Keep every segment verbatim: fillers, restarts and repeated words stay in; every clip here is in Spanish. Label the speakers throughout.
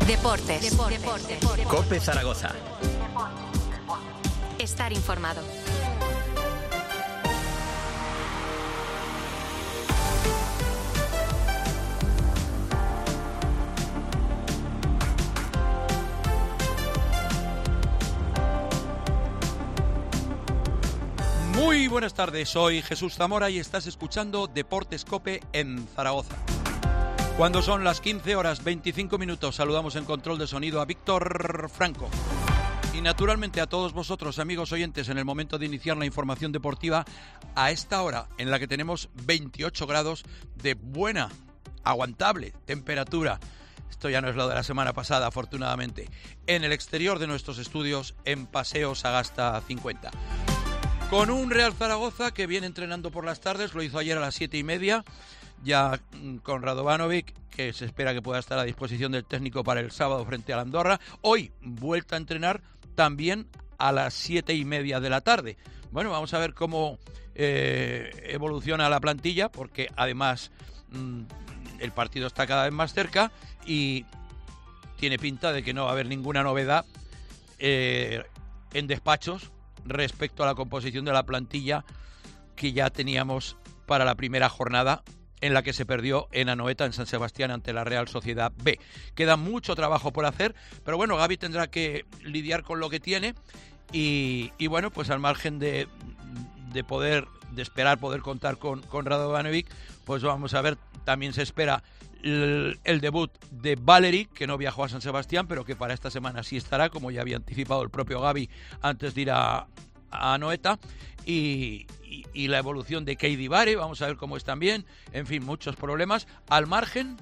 Speaker 1: Deportes. Deportes. Deportes.
Speaker 2: COPE Zaragoza.
Speaker 1: Estar informado.
Speaker 3: Muy buenas tardes, soy Jesús Zamora y estás escuchando Deportes COPE en Zaragoza. Cuando son las quince horas veinticinco minutos, saludamos en control de sonido a Víctor Franco. Y naturalmente a todos vosotros, amigos oyentes, en el momento de iniciar la información deportiva, a esta hora en la que tenemos veintiocho grados de buena, aguantable temperatura. Esto ya no es lo de la semana pasada, afortunadamente. En el exterior de nuestros estudios, en Paseo Sagasta cincuenta. Con un Real Zaragoza que viene entrenando por las tardes, lo hizo ayer a las siete y media, ya con Radovanovic, que se espera que pueda estar a disposición del técnico para el sábado frente a la Andorra. Hoy vuelta a entrenar también a las siete y media de la tarde. Bueno, vamos a ver cómo eh, evoluciona la plantilla, porque además mmm, el partido está cada vez más cerca y tiene pinta de que no va a haber ninguna novedad eh, en despachos respecto a la composición de la plantilla que ya teníamos para la primera jornada en la que se perdió en Anoeta, en San Sebastián, ante la Real Sociedad B. Queda mucho trabajo por hacer, pero bueno, Gavi tendrá que lidiar con lo que tiene y, y bueno, pues al margen de, de poder, de esperar poder contar con, con Radovanovic, pues vamos a ver, también se espera el, el debut de Valery, que no viajó a San Sebastián, pero que para esta semana sí estará, como ya había anticipado el propio Gavi antes de ir a, a Anoeta, y, y, y la evolución de Keidi Bare, vamos a ver cómo están bien, en fin, muchos problemas, al margen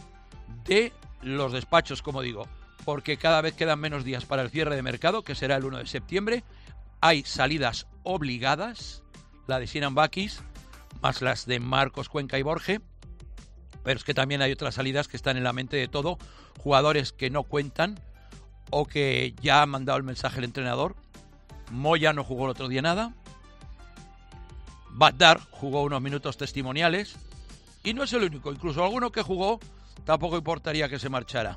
Speaker 3: de los despachos, como digo, porque cada vez quedan menos días para el cierre de mercado, que será el uno de septiembre, hay salidas obligadas, la de Sinan Bakis, más las de Marcos Cuenca y Borge, pero es que también hay otras salidas que están en la mente de todo, jugadores que no cuentan o que ya han mandado el mensaje al entrenador. Moya no jugó el otro día nada, Badar jugó unos minutos testimoniales y no es el único, incluso alguno que jugó tampoco importaría que se marchara,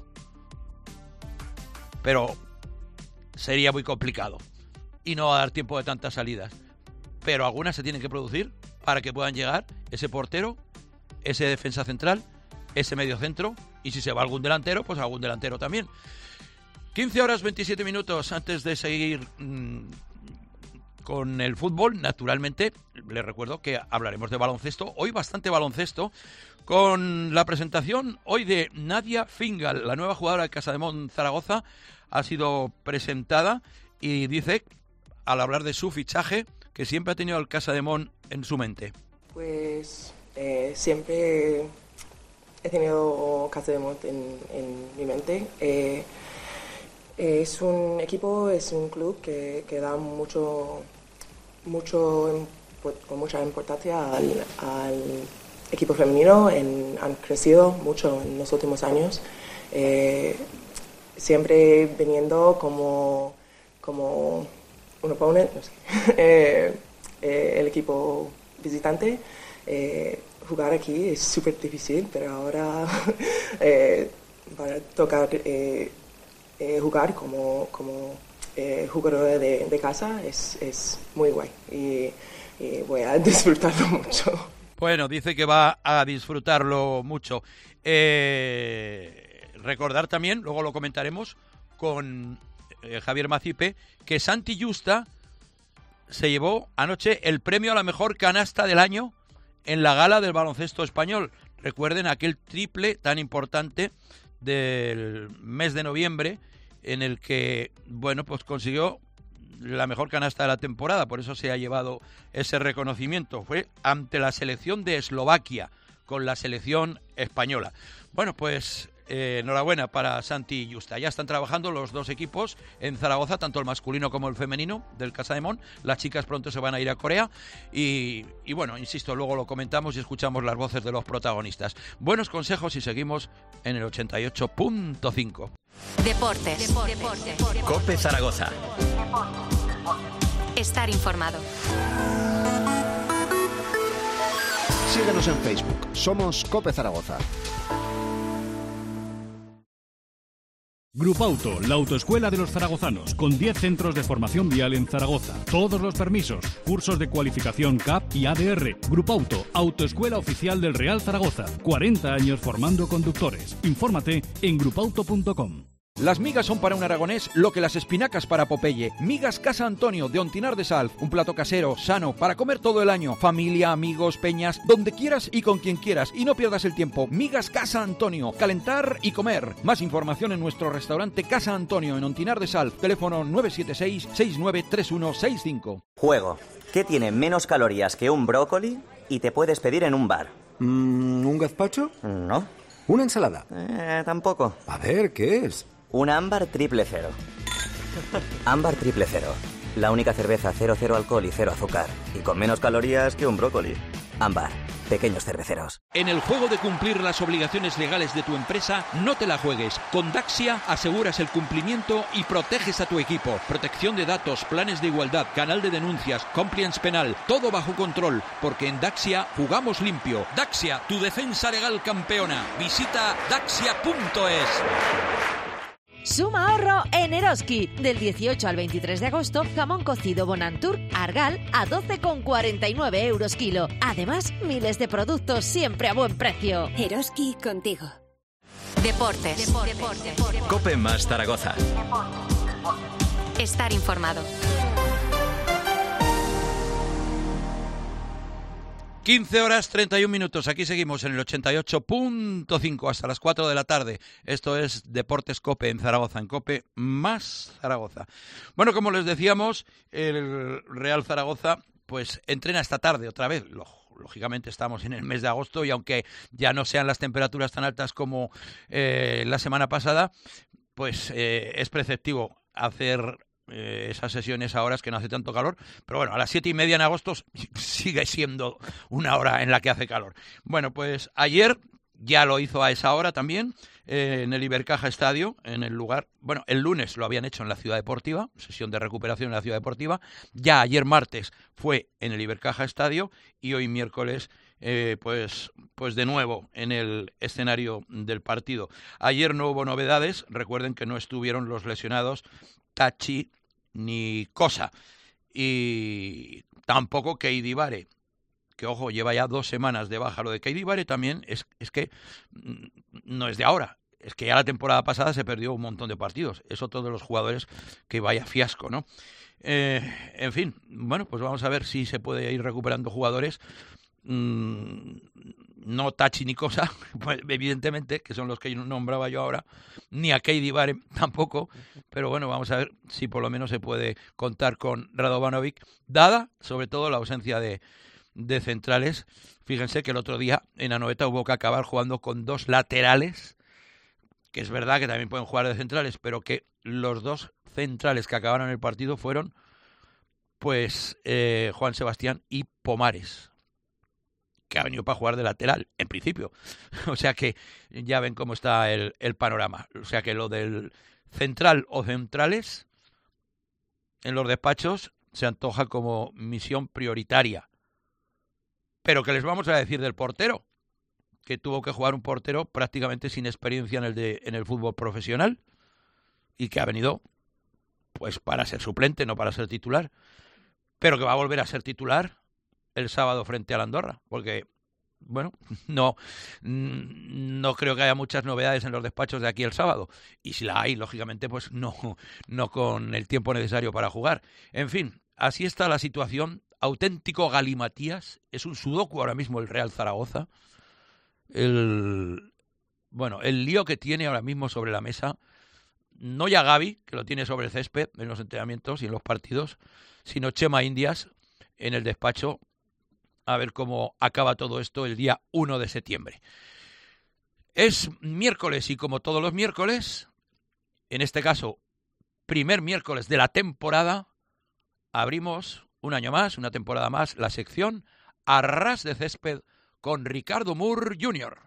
Speaker 3: pero sería muy complicado y no va a dar tiempo de tantas salidas, pero algunas se tienen que producir para que puedan llegar ese portero, ese defensa central, ese medio centro, y si se va algún delantero, pues algún delantero también. quince horas veintisiete minutos antes de seguir mmm, con el fútbol. Naturalmente, les recuerdo que hablaremos de baloncesto, hoy bastante baloncesto, con la presentación hoy de Nadia Fingal, la nueva jugadora de Casademont Zaragoza, ha sido presentada y dice, al hablar de su fichaje, que siempre ha tenido el Casademont en su mente.
Speaker 4: Pues eh, siempre he tenido Casademont en, en mi mente. Eh, es un equipo, es un club que, que da mucho, mucho, con mucha importancia al, al equipo femenino. En, han crecido mucho en los últimos años, eh, siempre viniendo como, como un opponent, no sé, eh, eh, el equipo visitante. Eh, jugar aquí es súper difícil, pero ahora eh, van a tocar eh, eh, jugar como, como eh, jugador de, de casa, es, es muy guay y, y voy a disfrutarlo mucho.
Speaker 3: Bueno, dice que va a disfrutarlo mucho. Eh, recordar también, luego lo comentaremos con eh, Javier Macipe, que Santi Justa se llevó anoche el premio a la mejor canasta del año en la gala del baloncesto español. Recuerden aquel triple tan importante del mes de noviembre en el que, bueno, pues consiguió la mejor canasta de la temporada, por eso se ha llevado ese reconocimiento. Fue ante la selección de Eslovaquia con la selección española. Bueno, pues eh, enhorabuena para Santi Justa. Ya están trabajando los dos equipos en Zaragoza, tanto el masculino como el femenino del Casademont. Las chicas pronto se van a ir a Corea y, y bueno, insisto, luego lo comentamos y escuchamos las voces de los protagonistas. Buenos consejos y seguimos en el ochenta y ocho punto cinco.
Speaker 1: Deportes. Deportes. Deportes.
Speaker 2: COPE Zaragoza.
Speaker 1: Estar informado.
Speaker 5: Síguenos en Facebook. Somos COPE Zaragoza.
Speaker 2: Grupauto, la autoescuela de los zaragozanos, con diez centros de formación vial en Zaragoza. Todos los permisos, cursos de cualificación C A P y A D R. Grupauto, autoescuela oficial del Real Zaragoza. cuarenta años formando conductores. Infórmate en grupauto punto com.
Speaker 3: Las migas son para un aragonés lo que las espinacas para Popeye. Migas Casa Antonio de Ontinar de Sal. Un plato casero, sano, para comer todo el año. Familia, amigos, peñas, donde quieras y con quien quieras. Y no pierdas el tiempo. Migas Casa Antonio. Calentar y comer. Más información en nuestro restaurante Casa Antonio en Ontinar de Sal. Teléfono nueve siete seis, seis nueve tres uno seis cinco.
Speaker 6: Juego. ¿Qué tiene menos calorías que un brócoli y te puedes pedir en un bar?
Speaker 5: Mm, ¿Un gazpacho?
Speaker 6: No.
Speaker 5: ¿Una ensalada?
Speaker 6: Eh, tampoco.
Speaker 5: A ver, ¿qué es?
Speaker 6: Un ámbar triple cero. Ámbar triple cero. La única cerveza cero cero alcohol y cero azúcar. Y con menos calorías que un brócoli. Ámbar. Pequeños cerveceros.
Speaker 3: En el juego de cumplir las obligaciones legales de tu empresa, no te la juegues. Con Daxia aseguras el cumplimiento y proteges a tu equipo. Protección de datos, planes de igualdad, canal de denuncias, compliance penal, todo bajo control, porque en Daxia jugamos limpio. Daxia, tu defensa legal campeona. Visita daxia punto es.
Speaker 7: Suma ahorro en Eroski. Del dieciocho al veintitrés de agosto, jamón cocido Bonantur Argal a doce con cuarenta y nueve euros kilo. Además, miles de productos siempre a buen precio.
Speaker 8: Eroski contigo.
Speaker 1: Deportes. Deportes. Deportes.
Speaker 9: COPE más Zaragoza.
Speaker 1: Estar informado.
Speaker 3: quince horas treinta y un minutos, aquí seguimos en el ochenta y ocho punto cinco hasta las cuatro de la tarde. Esto es Deportes COPE en Zaragoza, en COPE más Zaragoza. Bueno, como les decíamos, el Real Zaragoza pues entrena esta tarde otra vez. Lógicamente estamos en el mes de agosto y aunque ya no sean las temperaturas tan altas como eh, la semana pasada, pues eh, es preceptivo hacer Eh, esas sesiones a horas que no hace tanto calor, pero bueno, a las siete y media en agosto sigue siendo una hora en la que hace calor. Bueno, pues ayer ya lo hizo a esa hora también, eh, en el Ibercaja Estadio, en el lugar, bueno, el lunes lo habían hecho en la Ciudad Deportiva, sesión de recuperación en la Ciudad Deportiva, ya ayer martes fue en el Ibercaja Estadio y hoy miércoles Eh, pues, pues de nuevo en el escenario del partido. Ayer no hubo novedades, recuerden que no estuvieron los lesionados Tachi ni Cosa y tampoco Keidi Bare, que ojo, lleva ya dos semanas de baja. Lo de Keidi Bare también es, es que no es de ahora, es que ya la temporada pasada se perdió un montón de partidos, es otro de los jugadores que vaya fiasco, ¿no? Eh, en fin, bueno, pues vamos a ver si se puede ir recuperando jugadores. No Tachi ni Cosa, pues evidentemente, que son los que nombraba yo ahora, ni a Keidi Bare tampoco, pero bueno, vamos a ver si por lo menos se puede contar con Radovanovic, dada sobre todo la ausencia de, de centrales. Fíjense que el otro día en Anoeta hubo que acabar jugando con dos laterales, que es verdad que también pueden jugar de centrales, pero que los dos centrales que acabaron el partido fueron pues eh, Juan Sebastián y Pomares, que ha venido para jugar de lateral, en principio. O sea que ya ven cómo está el, el panorama. O sea que lo del central o centrales en los despachos se antoja como misión prioritaria. Pero ¿qué les vamos a decir del portero? Que tuvo que jugar un portero prácticamente sin experiencia en el, de, en el fútbol profesional y que ha venido pues para ser suplente, no para ser titular. Pero que va a volver a ser titular el sábado frente a la Andorra, porque, bueno, no, no creo que haya muchas novedades en los despachos de aquí el sábado, y si la hay, lógicamente, pues no, no con el tiempo necesario para jugar. En fin, así está la situación, auténtico galimatías, es un sudoku ahora mismo el Real Zaragoza, el, bueno, el lío que tiene ahora mismo sobre la mesa, no ya Gavi, que lo tiene sobre el césped en los entrenamientos y en los partidos, sino Chema Indias en el despacho, a ver cómo acaba todo esto el día uno de septiembre. Es miércoles y como todos los miércoles, en este caso, primer miércoles de la temporada, abrimos un año más, una temporada más, la sección A Ras de Césped con Ricardo Moore junior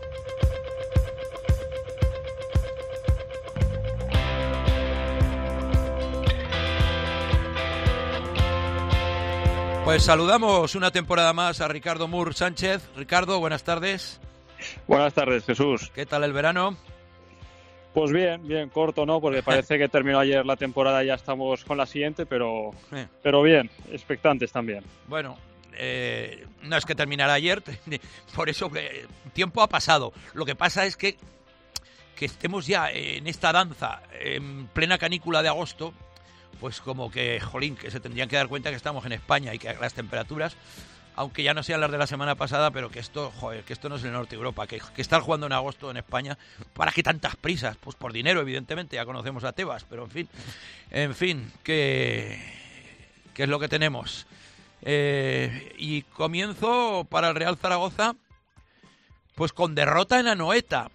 Speaker 3: Pues saludamos una temporada más a Ricardo Moore Sánchez. Ricardo, buenas tardes.
Speaker 10: Buenas tardes, Jesús.
Speaker 3: ¿Qué tal el verano?
Speaker 8: Pues bien, bien, corto, ¿no? Porque parece que terminó ayer la temporada y ya estamos con la siguiente, pero,
Speaker 3: Sí.
Speaker 8: pero bien, expectantes también.
Speaker 3: Bueno, eh, no es que terminara ayer, por eso eh, tiempo ha pasado. Lo que pasa es que, que estemos ya en esta danza en plena canícula de agosto, pues como que, jolín, que se tendrían que dar cuenta que estamos en España y que las temperaturas, aunque ya no sean las de la semana pasada, pero que esto, joder, que esto no es el norte de Europa, que, que estar jugando en agosto en España, ¿para qué tantas prisas? Pues por dinero, evidentemente, ya conocemos a Tebas, pero en fin, en fin, que, que es lo que tenemos. Eh, y comienzo para el Real Zaragoza, pues con derrota en Anoeta,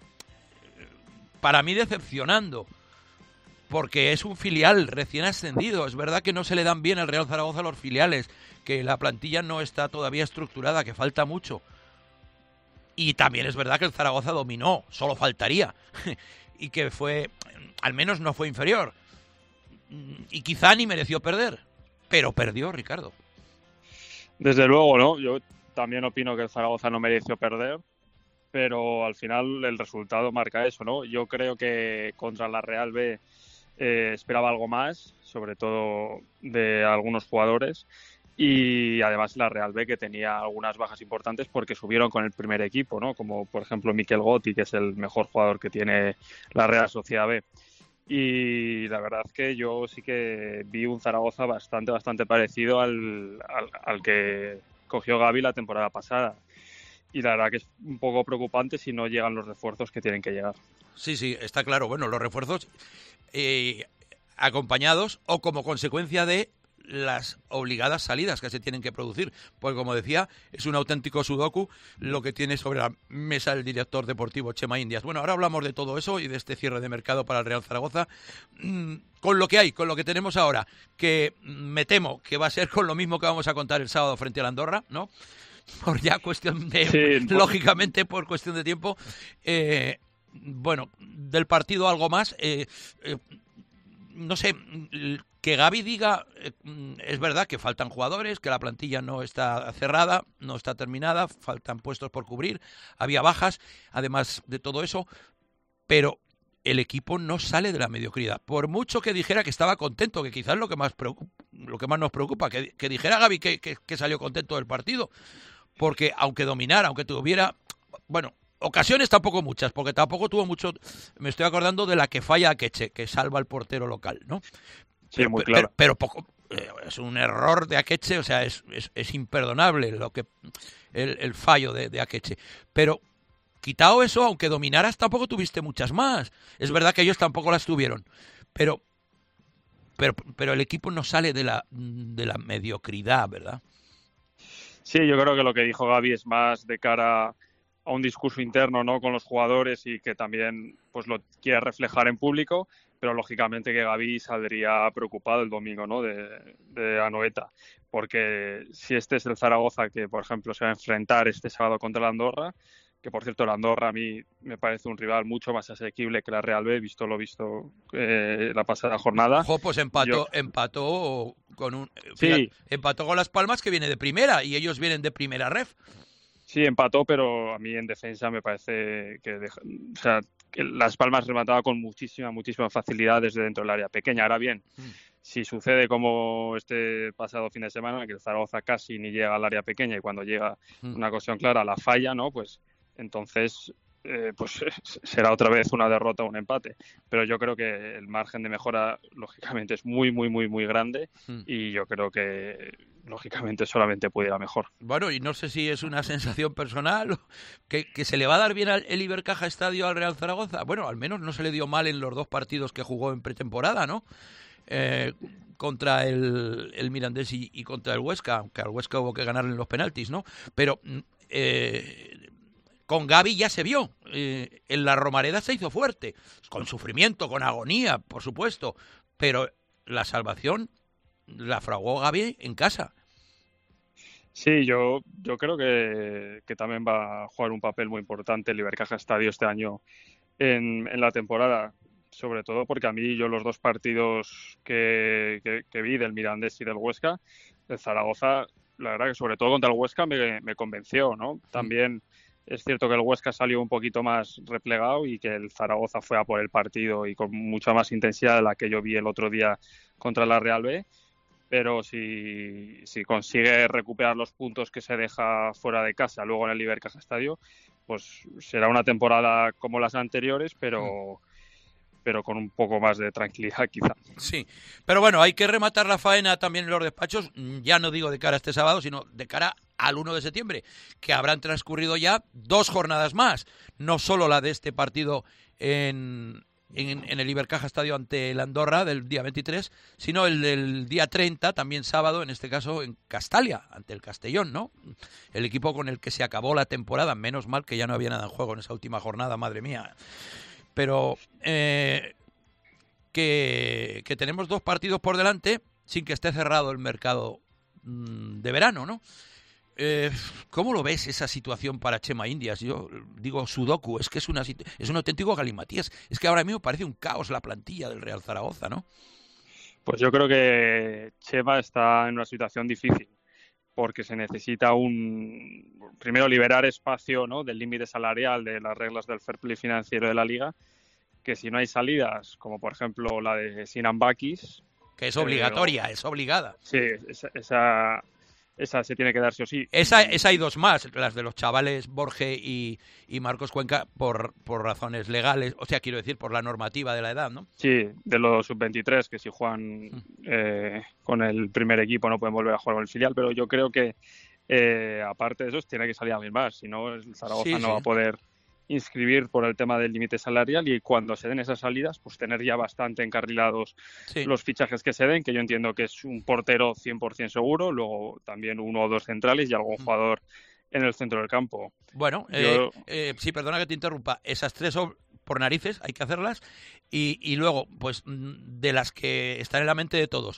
Speaker 3: para mí decepcionando, porque es un filial recién ascendido. Es verdad que no se le dan bien al Real Zaragoza a los filiales, que la plantilla no está todavía estructurada, que falta mucho. Y también es verdad que el Zaragoza dominó, solo faltaría, y que fue, al menos no fue inferior. Y quizá ni mereció perder, pero perdió, Ricardo.
Speaker 8: Desde luego, ¿no? Yo también opino que el Zaragoza no mereció perder, pero al final el resultado marca eso, ¿no? Yo creo que contra la Real B eh, esperaba algo más, sobre todo de algunos jugadores, y además la Real B que tenía algunas bajas importantes porque subieron con el primer equipo, ¿no? Como por ejemplo Mikel Gotti, que es el mejor jugador que tiene la Real Sociedad B. Y la verdad es que yo sí que vi un Zaragoza bastante, bastante parecido al, al, al que cogió Gavi la temporada pasada. Y la verdad que es un poco preocupante si no llegan los refuerzos que tienen que llegar.
Speaker 3: Sí, sí, está claro. Bueno, los refuerzos eh, acompañados o como consecuencia de las obligadas salidas que se tienen que producir. Porque, como decía, es un auténtico sudoku lo que tiene sobre la mesa el director deportivo Chema Indias. Bueno, ahora hablamos de todo eso y de este cierre de mercado para el Real Zaragoza. Mm, con lo que hay, con lo que tenemos ahora, que me temo que va a ser con lo mismo que vamos a contar el sábado frente a la Andorra, ¿no? Por ya cuestión de, sí, lógicamente por cuestión de tiempo. Eh, bueno, del partido algo más. Eh, eh, no sé, que Gavi diga, eh, es verdad que faltan jugadores, que la plantilla no está cerrada, no está terminada, faltan puestos por cubrir, había bajas, además de todo eso, pero el equipo no sale de la mediocridad. Por mucho que dijera que estaba contento, que quizás lo que más preocupa, lo que más nos preocupa, que, que dijera Gavi que, que, que salió contento del partido, porque aunque dominara, aunque tuviera, bueno, ocasiones tampoco muchas, porque tampoco tuvo mucho, me estoy acordando de la que falla Akeche, que salva al portero local, ¿no?
Speaker 8: Sí,
Speaker 3: pero,
Speaker 8: muy claro.
Speaker 3: Pero, pero poco, eh, es un error de Akeche, o sea, es, es, es imperdonable lo que el, el fallo de, de Akeche. Pero quitado eso, aunque dominaras, tampoco tuviste muchas más. Es verdad que ellos tampoco las tuvieron, pero pero, pero el equipo no sale de la, de la mediocridad, ¿verdad?
Speaker 8: Sí, yo creo que lo que dijo Gavi es más de cara a un discurso interno, ¿no?, con los jugadores y que también pues lo quiere reflejar en público, pero lógicamente que Gavi saldría preocupado el domingo, ¿no?, de, de Anoeta, porque si este es el Zaragoza que, por ejemplo, se va a enfrentar este sábado contra la Andorra, que por cierto la Andorra a mí me parece un rival mucho más asequible que la Real B, visto lo visto eh, la pasada jornada.
Speaker 3: Jo, pues empató, Yo... empató con un
Speaker 8: fíjate,
Speaker 3: sí. empató con Las Palmas, que viene de primera, y ellos vienen de primera ref.
Speaker 8: Sí, empató, pero a mí en defensa me parece que, deja, o sea, que Las Palmas remataba con muchísima, muchísima facilidad desde dentro del área pequeña. Ahora bien, mm. si sucede como este pasado fin de semana, que el Zaragoza casi ni llega al área pequeña y cuando llega mm. una ocasión clara la falla, ¿no?, pues entonces eh, pues será otra vez una derrota o un empate. Pero yo creo que el margen de mejora lógicamente es muy, muy, muy, muy grande mm. y yo creo que lógicamente solamente puede ir a mejor.
Speaker 3: Bueno, y no sé si es una sensación personal que, que se le va a dar bien al el Ibercaja Estadio al Real Zaragoza. Bueno, al menos no se le dio mal en los dos partidos que jugó en pretemporada, ¿no? Eh, contra el, el Mirandés y, y contra el Huesca, aunque al Huesca hubo que ganar en los penaltis, ¿no? Pero eh, con Gavi ya se vio, eh, en la Romareda se hizo fuerte, con sufrimiento, con agonía, por supuesto, pero la salvación la fraguó Gavi en casa.
Speaker 8: Sí, yo, yo creo que, que también va a jugar un papel muy importante el Ibercaja Estadio este año en, en la temporada, sobre todo porque a mí yo los dos partidos que, que, que vi del Mirandés y del Huesca, el Zaragoza, la verdad que sobre todo contra el Huesca me, me convenció, ¿no? También Es cierto que el Huesca salió un poquito más replegado y que el Zaragoza fue a por el partido y con mucha más intensidad de la que yo vi el otro día contra la Real B, pero si, si consigue recuperar los puntos que se deja fuera de casa luego en el Ibercaja Estadio, pues será una temporada como las anteriores, pero... Mm. pero con un poco más de tranquilidad quizá.
Speaker 3: Sí, pero bueno, hay que rematar la faena también en los despachos, ya no digo de cara a este sábado, sino de cara al uno de septiembre, que habrán transcurrido ya dos jornadas más, no solo la de este partido en, en, en el Ibercaja Estadio ante el Andorra del día veintitrés, sino el del día treinta, también sábado, en este caso en Castalia, ante el Castellón, ¿no? El equipo con el que se acabó la temporada, menos mal que ya no había nada en juego en esa última jornada, madre mía. Pero eh, que, que tenemos dos partidos por delante sin que esté cerrado el mercado mmm, de verano, ¿no? Eh, ¿Cómo lo ves esa situación para Chema Indias? Yo digo sudoku, es que es, una, es un auténtico galimatías. Es que ahora mismo parece un caos la plantilla del Real Zaragoza, ¿no?
Speaker 8: Pues yo creo que Chema está en una situación difícil, porque se necesita un primero liberar espacio, ¿no?, del límite salarial, de las reglas del fair play financiero de la liga, que si no hay salidas, como por ejemplo la de Sinan Bakis,
Speaker 3: que es obligatoria, eh, es obligada.
Speaker 8: Sí, esa, esa, esa se tiene que dar sí o sí.
Speaker 3: Esa, esa hay dos más, las de los chavales Borge y, y Marcos Cuenca, por, por razones legales, o sea, quiero decir, por la normativa de la edad, ¿no?
Speaker 8: Sí, de los sub veintitrés, que si juegan eh, con el primer equipo no pueden volver a jugar con el filial, pero yo creo que, eh, aparte de eso, tiene que salir a mil más, si no, el Zaragoza sí, no sí. va a poder inscribir por el tema del límite salarial, y cuando se den esas salidas, pues tener ya bastante encarrilados sí. los fichajes que se den, que yo entiendo que es un portero cien por ciento seguro, luego también uno o dos centrales y algún jugador en el centro del campo.
Speaker 3: Bueno, yo... eh, eh, sí, perdona que te interrumpa, esas tres por narices hay que hacerlas, y, y luego, pues, de las que están en la mente de todos,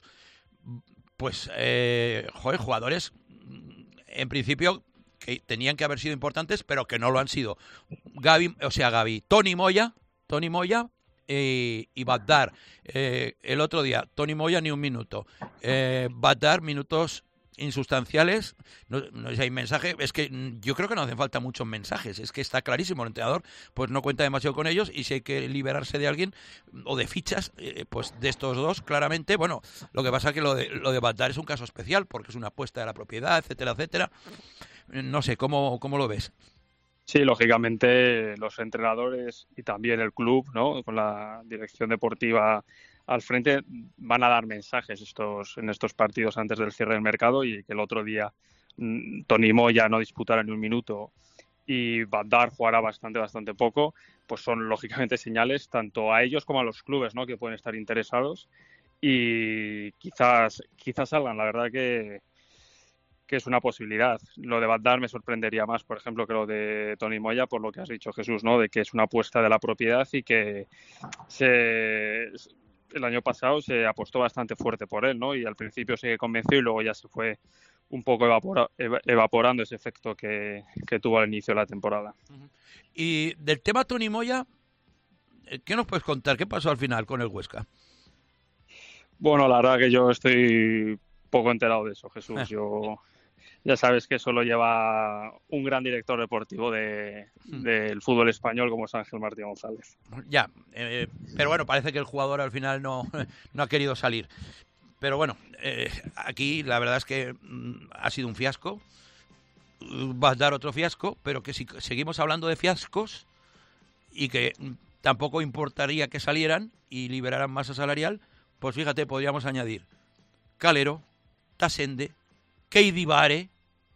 Speaker 3: pues, eh, joder, jugadores, en principio, que tenían que haber sido importantes, pero que no lo han sido. Gaby, o sea, Gaby, Tony Moya, Tony Moya eh, y Badar. Eh, el otro día, Tony Moya ni un minuto. Eh, Badar, minutos insustanciales. No, no sé si hay mensaje. Es que yo creo que no hacen falta muchos mensajes. Es que está clarísimo, el entrenador pues no cuenta demasiado con ellos, y si hay que liberarse de alguien o de fichas, eh, pues de estos dos, claramente. Bueno, lo que pasa es que lo de, lo de Badar es un caso especial, porque es una apuesta de la propiedad, etcétera, etcétera. No sé, ¿cómo, cómo lo ves?
Speaker 8: Sí, lógicamente los entrenadores y también el club, ¿no?, con la dirección deportiva al frente, van a dar mensajes estos en estos partidos antes del cierre del mercado, y que el otro día mmm, Tony Moya no disputara ni un minuto y Badar jugará bastante, bastante poco, pues son lógicamente señales tanto a ellos como a los clubes, ¿no?, que pueden estar interesados, y quizás, quizás salgan. La verdad que que es una posibilidad. Lo de Badar me sorprendería más, por ejemplo, que lo de Tony Moya, por lo que has dicho, Jesús, ¿no?, de que es una apuesta de la propiedad y que se, el año pasado se apostó bastante fuerte por él, ¿no?, y al principio se convenció y luego ya se fue un poco evapora, evaporando ese efecto que, que tuvo al inicio de la temporada.
Speaker 3: Y del tema Tony Moya, ¿qué nos puedes contar? ¿Qué pasó al final con el Huesca?
Speaker 8: Bueno, la verdad que yo estoy poco enterado de eso, Jesús. Yo ya sabes que eso lo lleva un gran director deportivo de, del fútbol español como es Ángel Martín González.
Speaker 3: Ya, eh, pero bueno, parece que el jugador al final no, no ha querido salir. Pero bueno, eh, aquí la verdad es que mm, ha sido un fiasco. Va a dar otro fiasco, pero que si seguimos hablando de fiascos y que tampoco importaría que salieran y liberaran masa salarial, pues fíjate, podríamos añadir Calero, Tasende, Keidi Bare,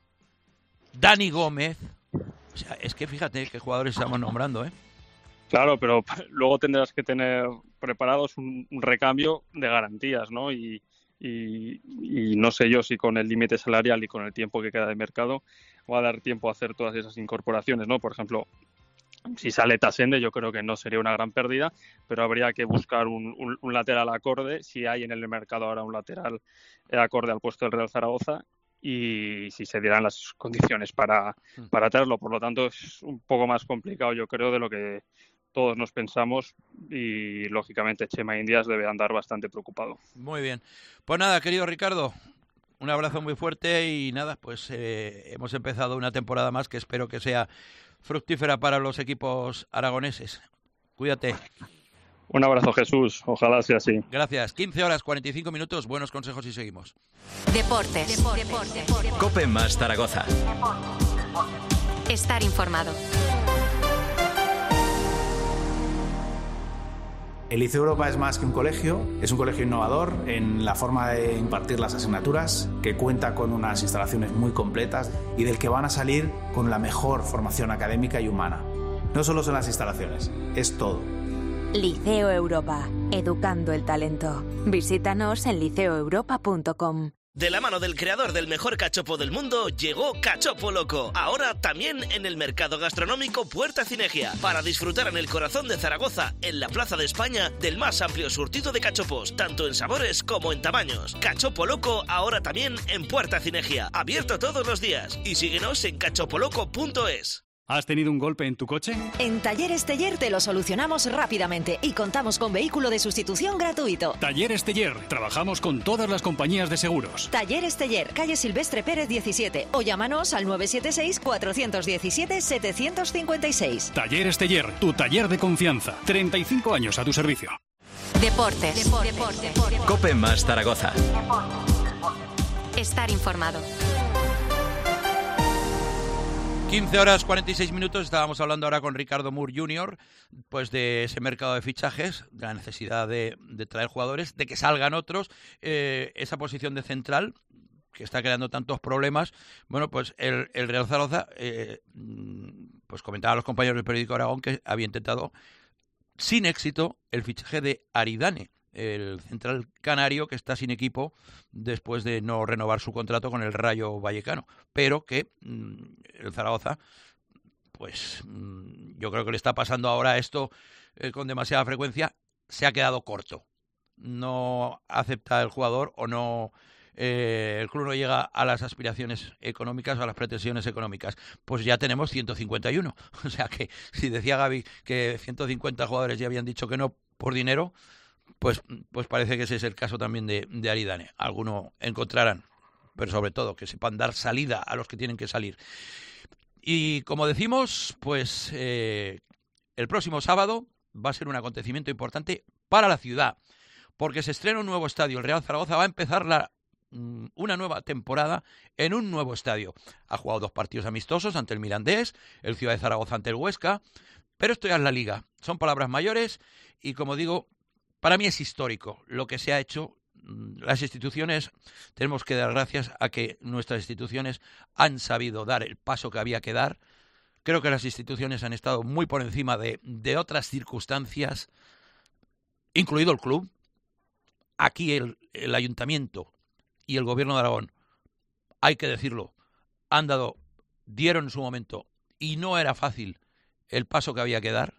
Speaker 3: Dani Gómez. O sea, es que fíjate qué jugadores estamos nombrando, ¿eh?
Speaker 8: Claro, pero luego tendrás que tener preparados un, un recambio de garantías, ¿no? Y, y, y no sé yo si con el límite salarial y con el tiempo que queda de mercado va a dar tiempo a hacer todas esas incorporaciones, ¿no? Por ejemplo, si sale Tasende, yo creo que no sería una gran pérdida, pero habría que buscar un, un, un lateral acorde, si hay en el mercado ahora un lateral acorde al puesto del Real Zaragoza, y si se dieran las condiciones para, para tenerlo. Por lo tanto, es un poco más complicado, yo creo, de lo que todos nos pensamos, y lógicamente Chema Indias debe andar bastante preocupado.
Speaker 3: Muy bien. Pues nada, querido Ricardo, un abrazo muy fuerte, y nada, pues eh, hemos empezado una temporada más que espero que sea fructífera para los equipos aragoneses. Cuídate.
Speaker 8: Un abrazo, Jesús. Ojalá sea así.
Speaker 3: Gracias. quince horas, cuarenta y cinco minutos. Buenos consejos y seguimos.
Speaker 1: Deportes. Deportes. Deportes.
Speaker 9: COPE más Zaragoza.
Speaker 1: Estar informado.
Speaker 10: El Liceo Europa es más que un colegio, es un colegio innovador en la forma de impartir las asignaturas, que cuenta con unas instalaciones muy completas y del que van a salir con la mejor formación académica y humana. No solo son las instalaciones, es todo.
Speaker 11: Liceo Europa, educando el talento. Visítanos en liceo europa punto com.
Speaker 12: De la mano del creador del mejor cachopo del mundo, llegó Cachopo Loco. Ahora también en el mercado gastronómico Puerta Cinegia. Para disfrutar en el corazón de Zaragoza, en la Plaza de España, del más amplio surtido de cachopos, tanto en sabores como en tamaños. Cachopo Loco ahora también en Puerta Cinegia. Abierto todos los días. Y síguenos en cachopoloco punto es.
Speaker 2: ¿Has tenido un golpe en tu coche?
Speaker 7: En Talleres Teller te lo solucionamos rápidamente y contamos con vehículo de sustitución gratuito.
Speaker 2: Talleres Teller. Trabajamos con todas las compañías de seguros.
Speaker 7: Talleres Teller, calle Silvestre Pérez diecisiete o llámanos al nueve siete seis, cuatro uno siete, siete cinco seis.
Speaker 2: Talleres Teller, tu taller de confianza. treinta y cinco años a tu servicio.
Speaker 1: Deportes. Deportes. Deportes.
Speaker 9: COPE más Zaragoza.
Speaker 1: Estar informado.
Speaker 3: quince horas cuarenta y seis minutos, estábamos hablando ahora con Ricardo Moore junior, pues de ese mercado de fichajes, de la necesidad de, de traer jugadores, de que salgan otros, eh, esa posición de central que está creando tantos problemas. Bueno, pues el, el Real Zaragoza, eh, pues comentaba a los compañeros del periódico Aragón que había intentado sin éxito el fichaje de Aridane, el central canario que está sin equipo después de no renovar su contrato con el Rayo Vallecano, pero que mmm, el Zaragoza, pues mmm, yo creo que le está pasando ahora esto eh, con demasiada frecuencia, se ha quedado corto. No acepta el jugador o no... Eh, el club no llega a las aspiraciones económicas o a las pretensiones económicas. Pues ya tenemos ciento cincuenta y uno. O sea que si decía Gaby que ciento cincuenta jugadores ya habían dicho que no por dinero, Pues, pues parece que ese es el caso también de, de Aridane. Alguno encontrarán, pero sobre todo que sepan dar salida a los que tienen que salir. Y como decimos, pues eh, el próximo sábado va a ser un acontecimiento importante para la ciudad, porque se estrena un nuevo estadio. El Real Zaragoza va a empezar la, una nueva temporada en un nuevo estadio. Ha jugado dos partidos amistosos ante el Mirandés, el Ciudad de Zaragoza ante el Huesca, pero esto ya es la Liga. Son palabras mayores y, como digo, para mí es histórico lo que se ha hecho. Las instituciones, tenemos que dar gracias a que nuestras instituciones han sabido dar el paso que había que dar. Creo que las instituciones han estado muy por encima de, de otras circunstancias, incluido el club. Aquí el, el ayuntamiento y el gobierno de Aragón, hay que decirlo, han dado, dieron en su momento, y no era fácil el paso que había que dar.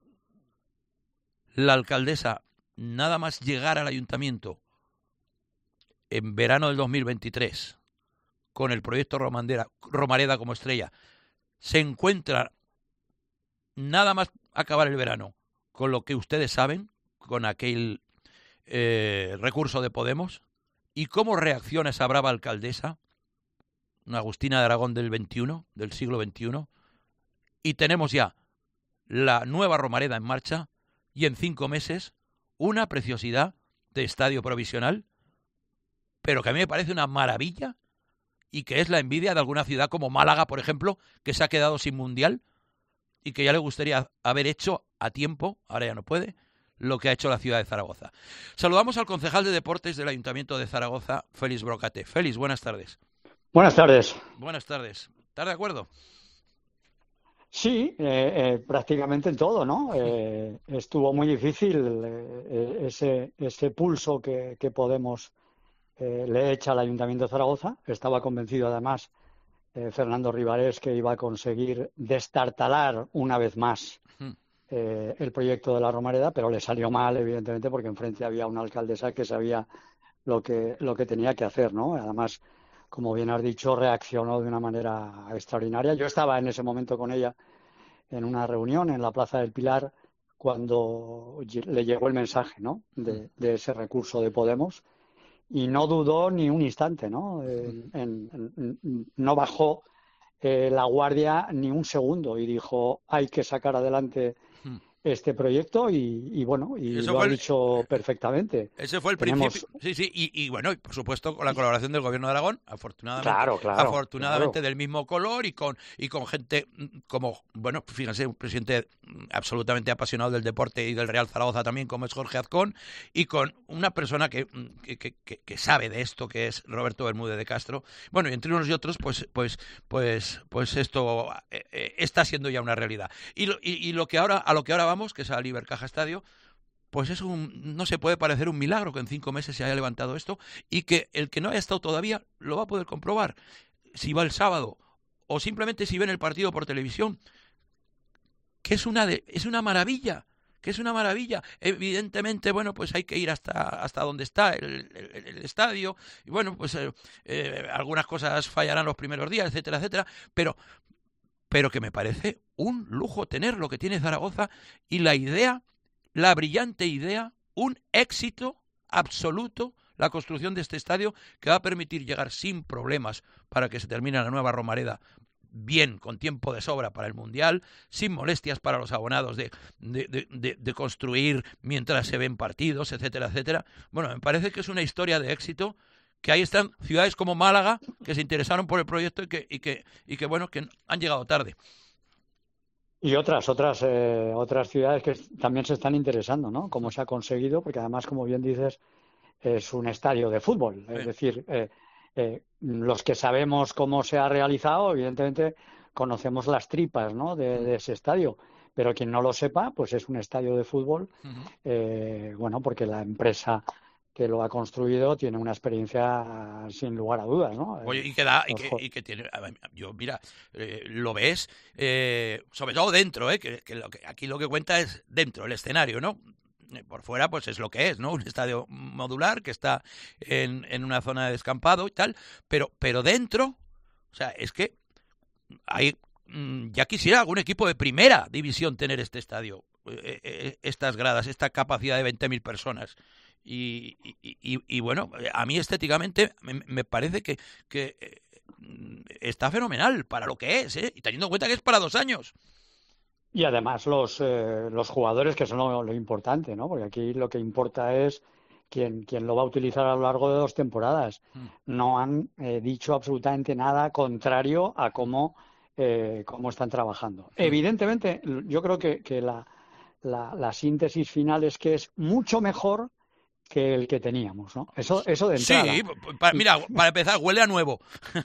Speaker 3: La alcaldesa, nada más llegar al ayuntamiento en verano del dos mil veintitrés, con el proyecto Romandera, Romareda como estrella, se encuentra nada más acabar el verano con lo que ustedes saben, con aquel eh, recurso de Podemos, y cómo reacciona esa brava alcaldesa, una Agustina de Aragón del veintiuno, del siglo veintiuno, y tenemos ya la nueva Romareda en marcha, y en cinco meses una preciosidad de estadio provisional, pero que a mí me parece una maravilla y que es la envidia de alguna ciudad como Málaga, por ejemplo, que se ha quedado sin mundial y que ya le gustaría haber hecho a tiempo, ahora ya no puede, lo que ha hecho la ciudad de Zaragoza. Saludamos al concejal de deportes del Ayuntamiento de Zaragoza, Félix Brocate. Félix, buenas tardes.
Speaker 13: Buenas tardes.
Speaker 3: Buenas tardes. ¿Estás de acuerdo?
Speaker 13: Sí, eh, eh, prácticamente en todo, ¿no? Eh, estuvo muy difícil eh, ese, ese pulso que, que Podemos eh, le echa al Ayuntamiento de Zaragoza. Estaba convencido, además, eh, Fernando Ribarés, que iba a conseguir destartalar una vez más eh, el proyecto de la Romareda, pero le salió mal, evidentemente, porque enfrente había una alcaldesa que sabía lo que, lo que tenía que hacer, ¿no? Además, como bien has dicho, reaccionó de una manera extraordinaria. Yo estaba en ese momento con ella en una reunión en la Plaza del Pilar cuando le llegó el mensaje, ¿no?, de, de ese recurso de Podemos, y no dudó ni un instante, ¿no? En, en, en, no bajó eh, la guardia ni un segundo y dijo hay que sacar adelante este proyecto y, y bueno, y
Speaker 3: Eso
Speaker 13: lo ha
Speaker 3: el...
Speaker 13: dicho perfectamente.
Speaker 3: Ese fue el
Speaker 13: Tenemos...
Speaker 3: principio. Sí, sí, y, y bueno, y por supuesto con la colaboración del Gobierno de Aragón, afortunadamente,
Speaker 13: claro, claro,
Speaker 3: afortunadamente
Speaker 13: claro.
Speaker 3: del mismo color y con y con gente como, bueno, fíjense, un presidente absolutamente apasionado del deporte y del Real Zaragoza también, como es Jorge Azcón, y con una persona que, que, que, que sabe de esto, que es Roberto Bermúdez de Castro. Bueno, y entre unos y otros, pues, pues, pues, pues esto eh, está siendo ya una realidad. Y lo, y, y lo que ahora, a lo que ahora vamos, que es al Ibercaja Estadio, pues es un, no se puede parecer un milagro que en cinco meses se haya levantado esto y que el que no haya estado todavía lo va a poder comprobar si va el sábado o simplemente si ven el partido por televisión, que es una de, es una maravilla, que es una maravilla. Evidentemente, bueno, pues hay que ir hasta hasta donde está el, el, el estadio y bueno, pues eh, eh, algunas cosas fallarán los primeros días, etcétera, etcétera, pero pero que me parece un lujo tener lo que tiene Zaragoza y la idea, la brillante idea, un éxito absoluto, la construcción de este estadio que va a permitir llegar sin problemas para que se termine la nueva Romareda bien, con tiempo de sobra para el Mundial, sin molestias para los abonados de, de, de, de, de construir mientras se ven partidos, etcétera, etcétera. Bueno, me parece que es una historia de éxito, que ahí están ciudades como Málaga que se interesaron por el proyecto y que, y que, y que bueno, que han llegado tarde.
Speaker 13: Y otras, otras, eh, otras ciudades que también se están interesando, ¿no? Cómo se ha conseguido, porque además, como bien dices, es un estadio de fútbol. Sí. Es decir, eh, eh, los que sabemos cómo se ha realizado, evidentemente conocemos las tripas, ¿no? de, de ese estadio. Pero quien no lo sepa, pues es un estadio de fútbol, uh-huh. eh, bueno, porque la empresa que lo ha construido tiene una experiencia sin lugar a dudas, ¿no?
Speaker 3: Oye, y que da, y que, y que tiene, yo mira, eh, lo ves, eh, sobre todo dentro, eh, que, que, lo que aquí lo que cuenta es dentro, el escenario, ¿no? Por fuera, pues es lo que es, ¿no? Un estadio modular que está en, en una zona de descampado y tal, pero, pero dentro, o sea, es que hay, ya quisiera algún equipo de primera división tener este estadio, eh, estas gradas, esta capacidad de veinte mil personas. Y, y, y, y bueno, a mí estéticamente me, me parece que, que está fenomenal para lo que es, ¿eh? Y teniendo en cuenta que es para dos años.
Speaker 13: Y además los, eh, los jugadores, que son lo, lo importante, ¿no? Porque aquí lo que importa es quién, quién lo va a utilizar a lo largo de dos temporadas. Mm. No han eh, dicho absolutamente nada contrario a cómo, eh, cómo están trabajando. Mm. Evidentemente, yo creo que, que la, la, la síntesis final es que es mucho mejor que el que teníamos, ¿no? Eso, eso de entrada.
Speaker 3: Sí, para, mira, para empezar, huele a nuevo.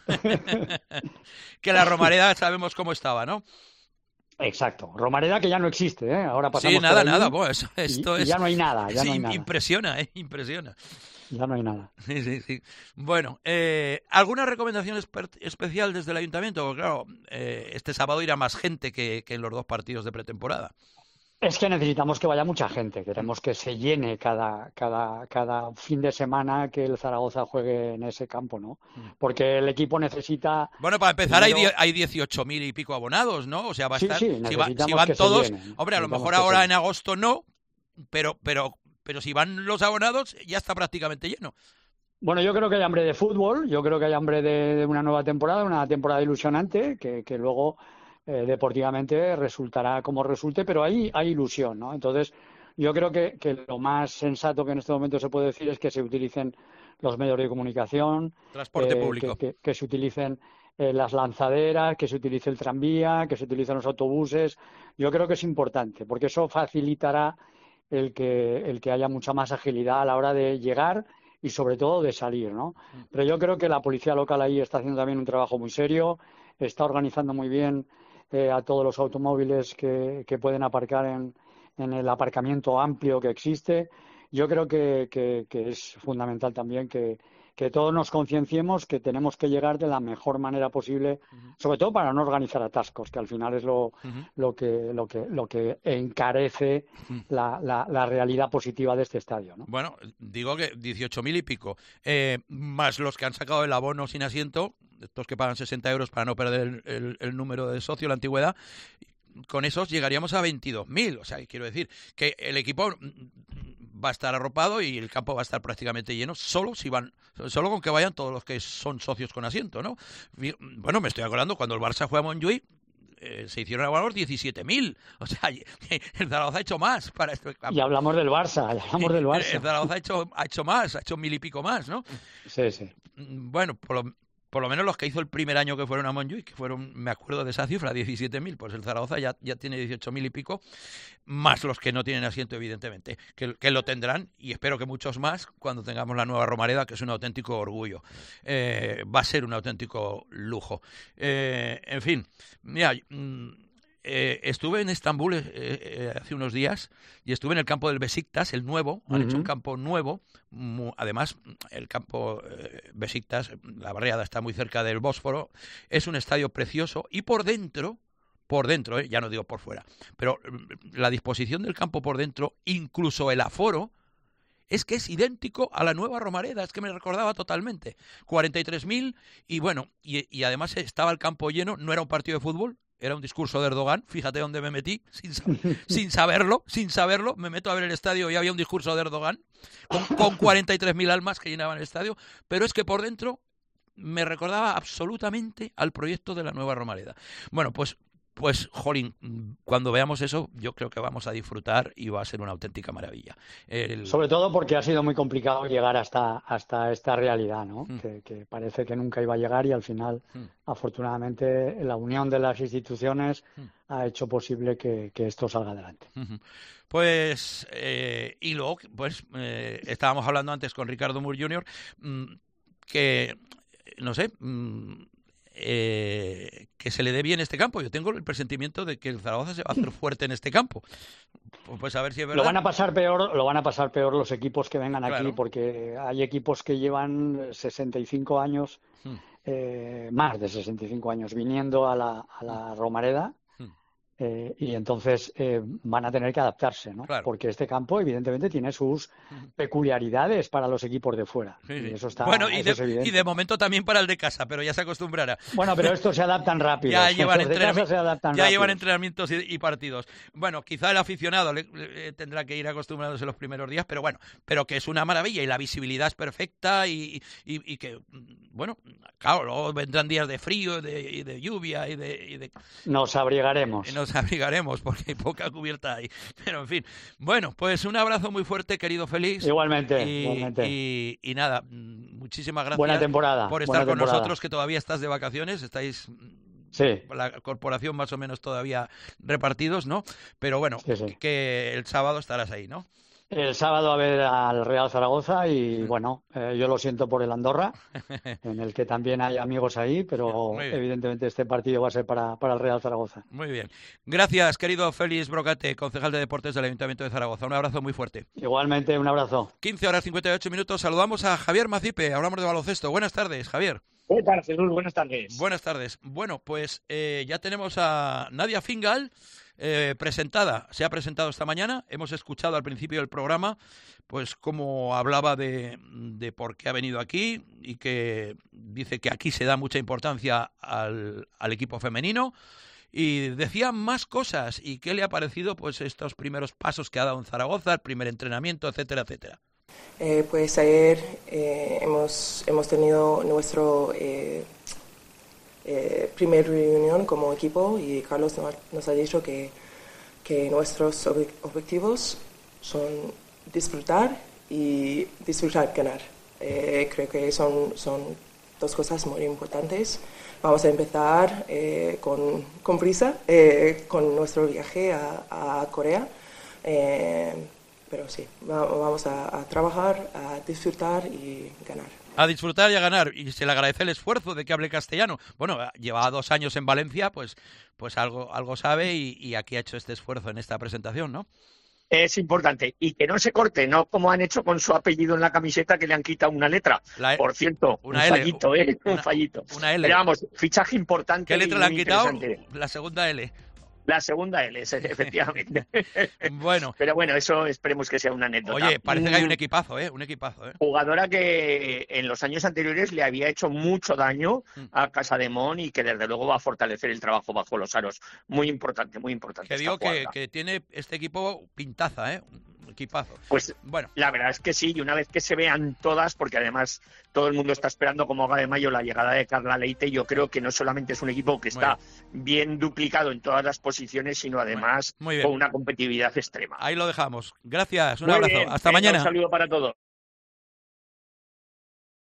Speaker 3: Que la Romareda sabemos cómo estaba, ¿no?
Speaker 13: Exacto. Romareda que ya no existe, ¿eh? Ahora pasamos
Speaker 3: Sí, nada,
Speaker 13: por
Speaker 3: nada. Bueno, eso, esto
Speaker 13: y,
Speaker 3: es...
Speaker 13: y ya no hay nada, ya
Speaker 3: sí,
Speaker 13: no hay nada.
Speaker 3: Impresiona, ¿eh? Impresiona.
Speaker 13: Ya no hay nada.
Speaker 3: Sí, sí, sí. Bueno, eh, ¿alguna recomendación espe- especial desde el Ayuntamiento? Porque claro, eh, este sábado irá más gente que, que en los dos partidos de pretemporada.
Speaker 13: Es que necesitamos que vaya mucha gente, queremos que se llene cada, cada, cada fin de semana que el Zaragoza juegue en ese campo, ¿no? Porque el equipo necesita...
Speaker 3: Bueno, para empezar primero... hay, hay dieciocho mil y pico abonados, ¿no? O sea, va a estar...
Speaker 13: Sí, sí,
Speaker 3: si, va, si van todos... Llenen, hombre, a lo mejor ahora en agosto no, pero, pero, pero si van los abonados ya está prácticamente lleno.
Speaker 13: Bueno, yo creo que hay hambre de fútbol, yo creo que hay hambre de, de una nueva temporada, una temporada ilusionante, que, que luego... Eh, deportivamente resultará como resulte, pero ahí hay ilusión, ¿no? Entonces, yo creo que, que lo más sensato que en este momento se puede decir es que se utilicen los medios de comunicación,
Speaker 3: transporte
Speaker 13: eh,
Speaker 3: público,
Speaker 13: que, que, que se utilicen eh, las lanzaderas, que se utilice el tranvía, que se utilicen los autobuses. Yo creo que es importante, porque eso facilitará el que, el que haya mucha más agilidad a la hora de llegar y sobre todo de salir, ¿no? Pero yo creo que la policía local ahí está haciendo también un trabajo muy serio, está organizando muy bien Eh, a todos los automóviles que, que pueden aparcar en, en el aparcamiento amplio que existe. Yo creo que, que, que es fundamental también que, que todos nos concienciemos que tenemos que llegar de la mejor manera posible, uh-huh. sobre todo para no organizar atascos, que al final es lo, uh-huh. lo, que, lo, que, lo que encarece uh-huh. la, la, la realidad positiva de este estadio, ¿no?
Speaker 3: Bueno, digo que dieciocho mil y pico, eh, más los que han sacado el abono sin asiento, estos que pagan sesenta euros para no perder el, el, el número de socio, la antigüedad, con esos llegaríamos a veintidós mil. O sea, quiero decir que el equipo va a estar arropado y el campo va a estar prácticamente lleno, solo si van, solo con que vayan todos los que son socios con asiento, ¿no? Bueno, me estoy acordando cuando el Barça fue a Montjuïc, eh, se hicieron a valor diecisiete mil, o sea, el Zaragoza ha hecho más para este campo.
Speaker 13: Y hablamos del Barça, y hablamos del Barça.
Speaker 3: El Zaragoza ha hecho, ha hecho más, ha hecho mil y pico más, ¿no?
Speaker 13: Sí, sí.
Speaker 3: Bueno, por lo Por lo menos los que hizo el primer año que fueron a Montjuïc, que fueron, me acuerdo de esa cifra, diecisiete mil, pues el Zaragoza ya, ya tiene dieciocho mil y pico, más los que no tienen asiento, evidentemente, que, que lo tendrán, y espero que muchos más, cuando tengamos la nueva Romareda, que es un auténtico orgullo. Eh, va a ser un auténtico lujo. Eh, en fin, mira... Mmm, Eh, estuve en Estambul eh, eh, hace unos días y estuve en el campo del Besiktas, el nuevo, han uh-huh. hecho un campo nuevo, mu- además el campo eh, Besiktas, la barriada está muy cerca del Bósforo, es un estadio precioso y por dentro, por dentro, eh, ya no digo por fuera, pero la disposición del campo por dentro, incluso el aforo, es que es idéntico a la nueva Romareda, es que me recordaba totalmente, cuarenta y tres mil y bueno, y, y además estaba el campo lleno, no era un partido de fútbol, era un discurso de Erdogan, fíjate dónde me metí, sin, sin saberlo, sin saberlo, me meto a ver el estadio y había un discurso de Erdogan, con, con cuarenta y tres mil almas que llenaban el estadio, pero es que por dentro me recordaba absolutamente al proyecto de la nueva Romareda. Bueno, pues, pues, jolín, cuando veamos eso, yo creo que vamos a disfrutar y va a ser una auténtica maravilla. El...
Speaker 13: Sobre todo porque ha sido muy complicado llegar hasta, hasta esta realidad, ¿no? Mm. Que, que parece que nunca iba a llegar y al final, mm. afortunadamente, la unión de las instituciones mm. ha hecho posible que, que esto salga adelante.
Speaker 3: Mm-hmm. Pues, eh, y luego, pues, eh, estábamos hablando antes con Ricardo Mur junior, mmm, que, no sé... Mmm, Eh, que se le dé bien este campo. Yo tengo el presentimiento de que el Zaragoza se va a hacer fuerte en este campo. Pues a ver si es verdad.
Speaker 13: Lo van a pasar peor, lo van a pasar peor los equipos que vengan
Speaker 3: claro.
Speaker 13: aquí, porque hay equipos que llevan sesenta y cinco años, hmm. eh, más de sesenta y cinco años, viniendo a la, a la Romareda. Eh, y entonces eh, van a tener que adaptarse, ¿no?
Speaker 3: Claro.
Speaker 13: Porque este campo, evidentemente, tiene sus peculiaridades para los equipos de fuera.
Speaker 3: Sí,
Speaker 13: y
Speaker 3: sí.
Speaker 13: eso está,
Speaker 3: bueno, y
Speaker 13: eso
Speaker 3: de,
Speaker 13: es evidente.
Speaker 3: y de momento también para el de casa, pero ya se acostumbrará.
Speaker 13: Bueno, pero estos se adaptan rápido.
Speaker 3: ya llevan,
Speaker 13: entrenami- se adaptan
Speaker 3: ya
Speaker 13: rápido.
Speaker 3: llevan entrenamientos y, y partidos. Bueno, quizá el aficionado le, le, tendrá que ir acostumbrándose los primeros días, pero bueno, pero que es una maravilla y la visibilidad es perfecta y, y, y que, bueno, claro, luego vendrán días de frío y de, y de lluvia y de, y de...
Speaker 13: Nos abrigaremos.
Speaker 3: Nos abrigaremos porque hay poca cubierta ahí. Pero en fin, bueno, pues un abrazo muy fuerte, querido Félix.
Speaker 13: Igualmente,
Speaker 3: y,
Speaker 13: igualmente.
Speaker 3: Y, y nada, muchísimas gracias
Speaker 13: buena temporada,
Speaker 3: por estar
Speaker 13: buena
Speaker 3: con
Speaker 13: temporada.
Speaker 3: nosotros, que todavía estás de vacaciones, estáis...
Speaker 13: Sí.
Speaker 3: La corporación más o menos todavía repartidos, ¿no? Pero bueno,
Speaker 13: sí, sí.
Speaker 3: que el sábado estarás ahí, ¿no?
Speaker 13: El sábado a ver al Real Zaragoza y bueno, eh, yo lo siento por el Andorra, en el que también hay amigos ahí, pero evidentemente este partido va a ser para, para el Real Zaragoza.
Speaker 3: Muy bien. Gracias, querido Félix Brocate, concejal de Deportes del Ayuntamiento de Zaragoza. Un abrazo muy fuerte.
Speaker 13: Igualmente, un abrazo.
Speaker 3: quince horas cincuenta y ocho minutos. Saludamos a Javier Macipe. Hablamos de baloncesto. Buenas tardes, Javier.
Speaker 14: ¿Qué tal, Jesús? Buenas tardes.
Speaker 3: Buenas tardes. Bueno, pues eh, ya tenemos a Nadia Fingal. Eh, presentada, se ha presentado esta mañana, hemos escuchado al principio del programa pues cómo hablaba de, de por qué ha venido aquí y que dice que aquí se da mucha importancia al, al equipo femenino y decía más cosas y qué le ha parecido pues estos primeros pasos que ha dado en Zaragoza, el primer entrenamiento, etcétera, etcétera.
Speaker 4: Eh, pues ayer eh, hemos, hemos tenido nuestro eh, Eh, primera reunión como equipo y Carlos nos ha dicho que, que nuestros ob- objetivos son disfrutar y disfrutar ganar. Eh, creo que son, son dos cosas muy importantes. Vamos a empezar eh, con, con prisa eh, con nuestro viaje a, a Corea, eh, pero sí, va, vamos a, a trabajar, a disfrutar y ganar.
Speaker 3: A disfrutar y a ganar, y se le agradece el esfuerzo de que hable castellano. Bueno, lleva dos años en Valencia, pues, pues algo, algo sabe y, y aquí ha hecho este esfuerzo en esta presentación, ¿no?
Speaker 14: Es importante. Y que no se corte, no como han hecho con su apellido en la camiseta que le han quitado una letra.
Speaker 3: La e-
Speaker 14: Por cierto,
Speaker 3: una
Speaker 14: un
Speaker 3: L,
Speaker 14: fallito, ¿eh?
Speaker 3: Una,
Speaker 14: un fallito.
Speaker 3: Una L.
Speaker 14: Pero vamos, fichaje importante.
Speaker 3: ¿Qué letra
Speaker 14: y
Speaker 3: le han
Speaker 14: muy
Speaker 3: quitado?
Speaker 14: interesante.
Speaker 3: La segunda L.
Speaker 14: La segunda L, efectivamente.
Speaker 3: Bueno.
Speaker 14: Pero bueno, eso esperemos que sea una anécdota.
Speaker 3: Oye, parece que hay un equipazo, ¿eh? Un equipazo, ¿eh?
Speaker 14: Jugadora que en los años anteriores le había hecho mucho daño a Casademón y que desde luego va a fortalecer el trabajo bajo los aros. Muy importante, muy importante.
Speaker 3: Que digo que, que tiene este equipo pintaza, ¿eh? equipazo.
Speaker 14: Pues
Speaker 3: bueno,
Speaker 14: la verdad es que sí, y una vez que se vean todas, porque además todo el mundo está esperando como haga de mayo la llegada de Carla Leite, yo creo que no solamente es un equipo que está bien. bien duplicado en todas las posiciones, sino además
Speaker 3: muy bien.
Speaker 14: con una competitividad extrema.
Speaker 3: Ahí lo dejamos. Gracias, un
Speaker 14: Muy
Speaker 3: abrazo.
Speaker 14: bien.
Speaker 3: Hasta
Speaker 14: Venga,
Speaker 3: mañana.
Speaker 14: Un saludo para todos.